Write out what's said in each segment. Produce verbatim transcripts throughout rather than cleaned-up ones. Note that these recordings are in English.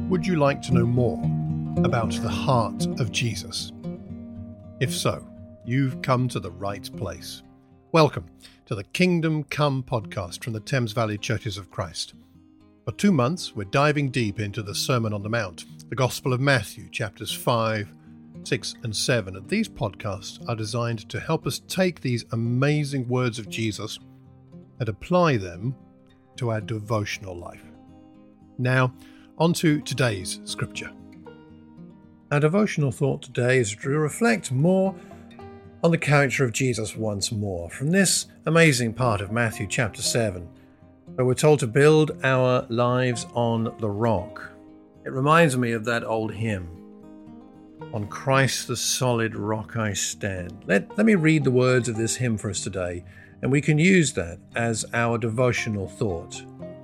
Would you like to know more about the heart of Jesus? If so, you've come to the right place. Welcome to the Kingdom Come podcast from the Thames Valley Churches of Christ. For two months, we're diving deep into the Sermon on the Mount, the Gospel of Matthew, chapters five, six, and seven. And these podcasts are designed to help us take these amazing words of Jesus and apply them to our devotional life. Now, on to today's scripture. Our devotional thought today is to reflect more on the character of Jesus once more from this amazing part of Matthew chapter seven, where we're told to build our lives on the rock. It reminds me of that old hymn, "On Christ the solid rock I stand." Let, let me read the words of this hymn for us today, and we can use that as our devotional thought.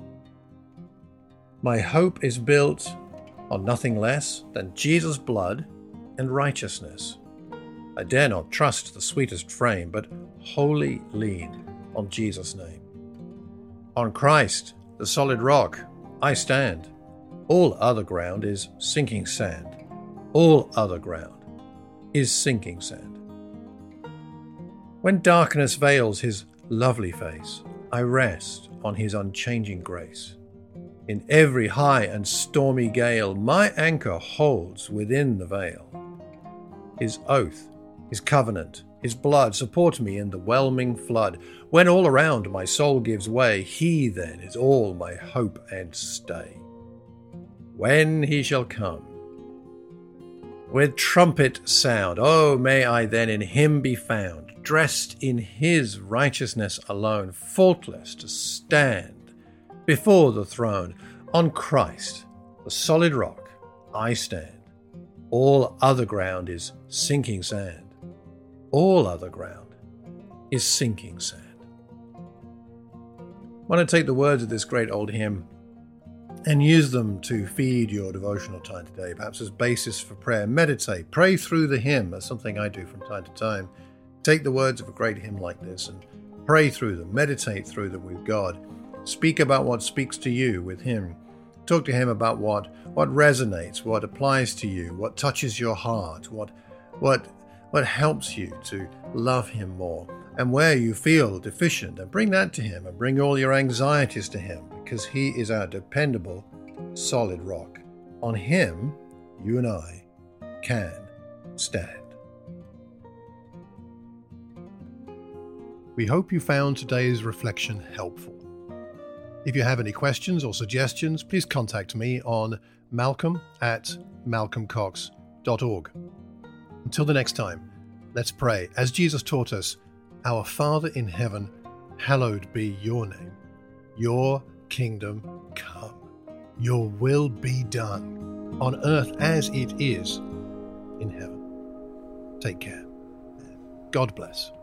My hope is built on nothing less than Jesus' blood and righteousness. I dare not trust the sweetest frame, but wholly lean on Jesus' name. On Christ, the solid rock, I stand. All other ground is sinking sand. All other ground is sinking sand. When darkness veils his lovely face, I rest on his unchanging grace. In every high and stormy gale, my anchor holds within the veil. His oath, his covenant, his blood support me in the whelming flood. When all around my soul gives way, he then is all my hope and stay. When he shall come with trumpet sound, oh, may I then in him be found, dressed in his righteousness alone, faultless to stand before the throne. On Christ, the solid rock, I stand. All other ground is sinking sand. All other ground is sinking sand. I want to take the words of this great old hymn and use them to feed your devotional time today, perhaps as basis for prayer. Meditate, pray through the hymn. That's something I do from time to time. Take the words of a great hymn like this and pray through them, meditate through them with God. Speak about what speaks to you with him. Talk to him about what, what resonates, what applies to you, what touches your heart, what, what, what helps you to love him more, and where you feel deficient, and bring that to him, and bring all your anxieties to him, because he is our dependable, solid rock. On him, you and I can stand. We hope you found today's reflection helpful. If you have any questions or suggestions, please contact me on malcolm at malcolm cox dot org. Until the next time, let's pray. As Jesus taught us, Our Father in heaven, hallowed be your name. Your kingdom come. Your will be done on earth as it is in heaven. Take care. God bless.